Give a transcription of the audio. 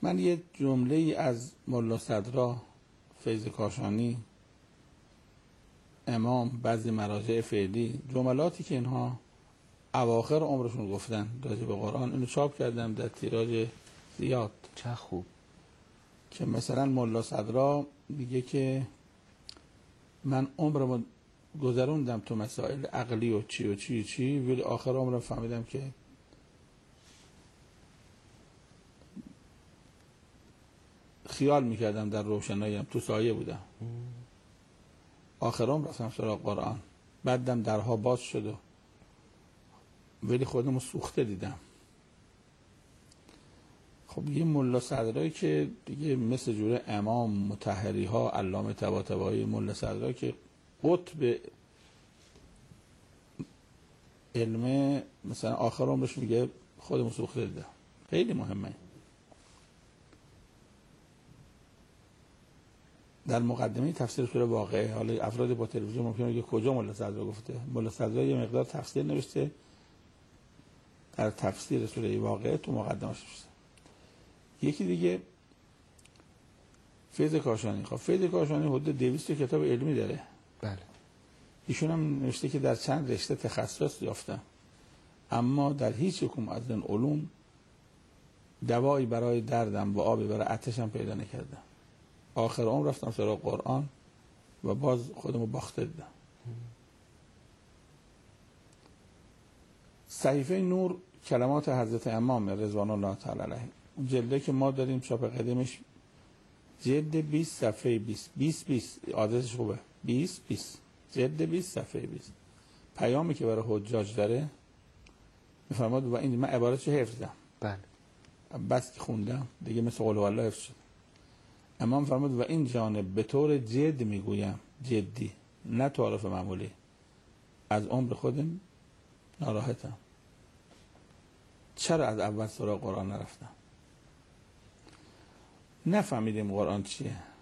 من یه جمله ای از ملا صدرا، فیض کاشانی، امام، بعضی مراجع فعلی، جملاتی که اینها اواخر عمرشون گفتن راجع به قرآن، اینو چاپ کردم در تیراژ زیاد. چه خوب. که مثلا ملا صدرا میگه که من عمرمو گذروندم تو مسائل عقلی و چی و چی و چی، ولی آخر عمرم فهمیدم که خیال میکردم در روشناییم تو سایه بودم. آخر عمر رفتم سراغ قرآن، بعدم درها باز شد و ولی خودمو سوخته دیدم. خب یه ملا صدرایی که دیگه مثل جوره امام، مطهری ها، علامه طباطبایی، ملا صدرایی که قطب علم، مثلا آخر عمرش میگه خودمو سوخته دیدم. خیلی مهمه. در مقدمه تفسیر سوره واقعه، حالا افراد با تلویزیون ممکنه بگه کجا ملا صدرا گفته. ملا صدرا یه مقدار تفسیر نوشته در تفسیر سوره واقعه، تو مقدمه‌اش نوشته. یکی دیگه فیض کاشانی. خب فیض کاشانی حدود 200 کتاب علمی داره. بله. ایشون هم نوشته که در چند رشته تخصص یافتم، اما در هیچ یکم از این علوم دوایی برای دردم و آبی برای آتشم پیدا نکردم. آخر عمر رفتم سراغ قرآن و باز خودمو باخته دیدم. صحیفه نور کلمات حضرت امام رضوان الله تعالی علیه، اون جلده که ما داریم چاپ قدیمش، جلد 20 صفحه 20 آدرسش خوبه، 20 جلد 20 صفحه 20. پیامی که برای حجاج داره میفرماد و این من عبارتش حفظ دم. بله. بس که خوندم دیگه مثل قول والله حفظ شد. امام فرمود و این جانب به طور جد میگویم، جدی، نه تعارف معمولی، از عمر خودم ناراحتم. چرا از اول سراغ قرآن نرفتم؟ نفهمیدیم قرآن چیه.